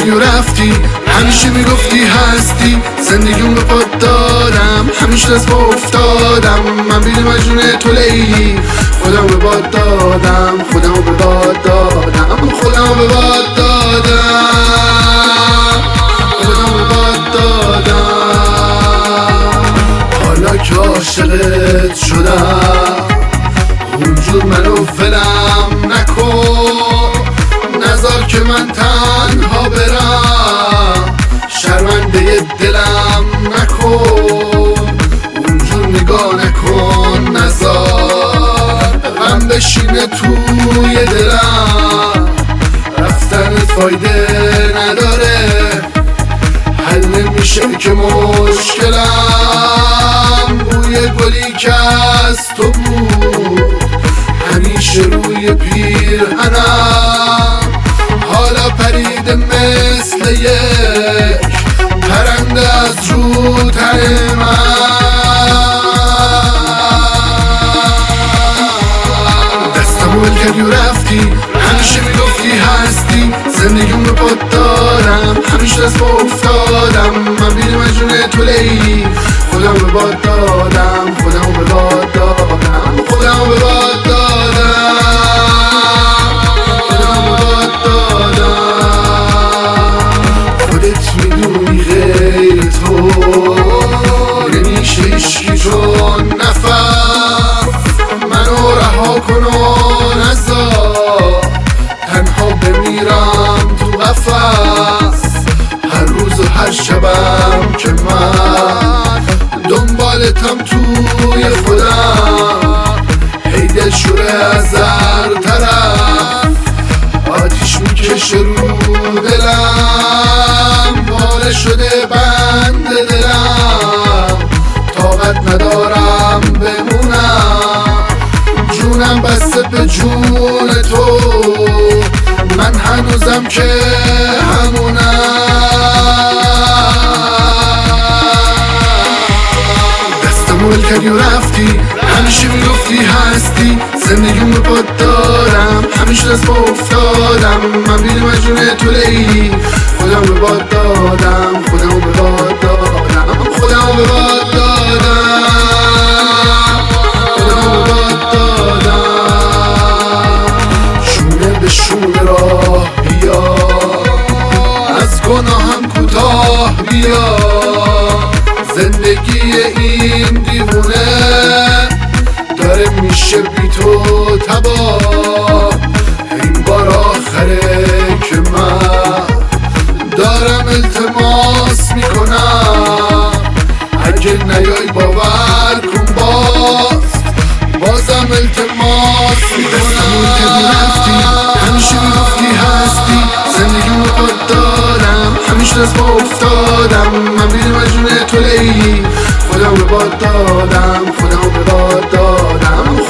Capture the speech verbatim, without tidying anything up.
کردی و رفتی، همیشه میگفتی هستی، زندگیون به پاد دادم، همیشه دست با افتادم، من بیل مجنون تو لیلی، خودم به باد دادم، خودم به باد دادم، خودم به باد دادم، خودم به باد دادم. حالا که عاشقت شدم اونجور منو ولم نکن، نذار که من تنها برم، شرمنده دلم نکن، اونجور نگاه نکن، نذار غم بشینه توی دلم، رفتنت فایده نداره، حل نمیشه که مشکلم، بوی گلی که از تو بود همیشه روی پیرهنم، حالا پریده مثل یک پرنده از رو تن من، دستمو ول کردی و رفتی، همیشه میگفتی هستی، زندگیون به پاد دارم، همیشه دست با افتادم، من بیل مجنون تو لیلی، خودم به باد دادم، خودم به باد دادم، خودم به باد دادم، خودم به باد دادم. خودت میدونی غیر تو نمیشه هیچکی چون نفس، منو رها کن و نذار تنها بمیرم تو قفس، هر روز و هر شبم که من دنبالتم توی خودم، هی دل شوره از هر طرف، آتیش میکشه رو دلم، پاره شده بند دلم، طاقت ندارم بمونم، جونم بسته به جون تو، من هنوزم که همونم. دستمو ول کردی و رفتی، همیشه میگفتی هستی، زندگیون به پاد دارم، همیشه دست با افتادم، من بیل مجنون تو لیلی، خودم به باد دادم، خودم به باد دادم، خودم به باد دادم، خودم به باد دادم. شونه به شونه راه بیا، از گناهم کوتاه بیا، زندگی این دیوونه داره میشه بی تو تباه، این بار آخره که من دارم التماس میکنم، اگه نیای باور کن باز بازم التماس میکنم. همیشه میگفتی هستی، زندگیون رو پاد دارم، همیشه دست با افتادم، من بیل مجنون تو لیلی، خودم به باد دادم، خودم به باد دادم،